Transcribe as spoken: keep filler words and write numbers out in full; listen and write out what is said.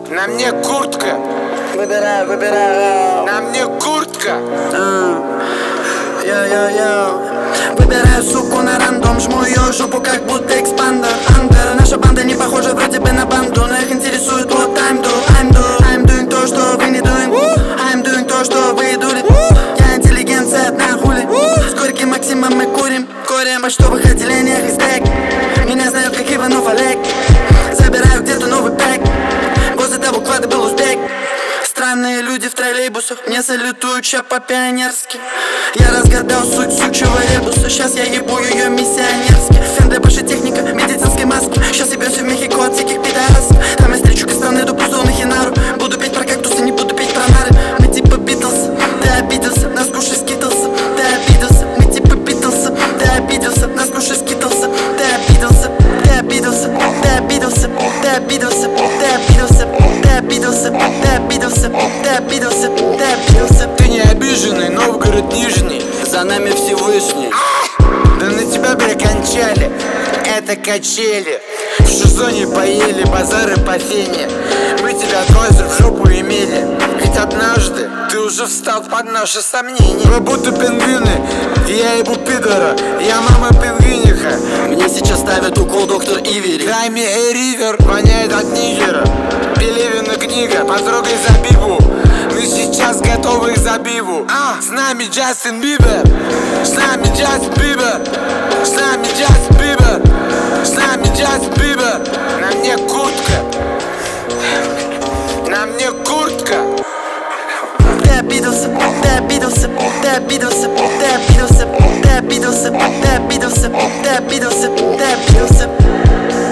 На мне куртка. Выбираю, выбираю. На мне куртка. Йо-йо-йо. Выбираю суку на рандом, жму ее жопу, как будто экспандер. Андер, наша банда не похожа вроде бы на банду, но их интересует what I'm do, I'm do. I'm doing то, что вы не doing. I'm doing то, что вы дули. Я интеллигенция одна хули. С горьким Максимом мы курим, курим почтовых отделениях и стек. Меня знают как Иванов Олег. Забираю где-то новый пэк. Возле того квада был узбек. Странные люди в троллейбусах мне салютуют ща по-пионерски. Я разгадал суть сучьего ребуса. Сейчас я ебу ее миссионерски. Фенде, больше техника, медицинской маски. Сейчас ебемся в Мехико от всяких пидорасов. Там я встречу кастаны, иду по зону Хинару. Буду петь про кактусы, не буду петь про нары. Мы типа Битлз, ты обиделся, нас кушай скитлса. Ты обиделся, мы типа Битлз, ты обиделся, нас кушай скитлса. Ты обиделся, ты обиделся, ты обиделся, ты обиделся, ты обиделся, ты обиделся, ты обиделся, ты обиделся, ты обиделся. Ты не обиженный, Новгород Нижний. За нами Всевышний. Да на тебя прикончали, это качели. В шизоне поели, базары по фене. Мы тебя тоже в жопу имели. Ведь однажды ты уже встал под наши сомнения. Вы будто пингвины, я ебу пидора. Я мама пингвиниха. Мне сейчас ставят укол доктор Ивери. Дай мне Эривер, воняет от нигера. Пелевина книга, потрогай забиву. Мы сейчас готовы к забиву. а, С нами Джастин Бибер. С нами Джастин Бибер. С нами Джастин Бибер. С нами Джастин Бибер. На мне куртка. На мне куртка. Ты обиделся, ты обиделся, ты обиделся, ты обиделся, ты обиделся, ты обиделся, ты обиделся, ты обиделся.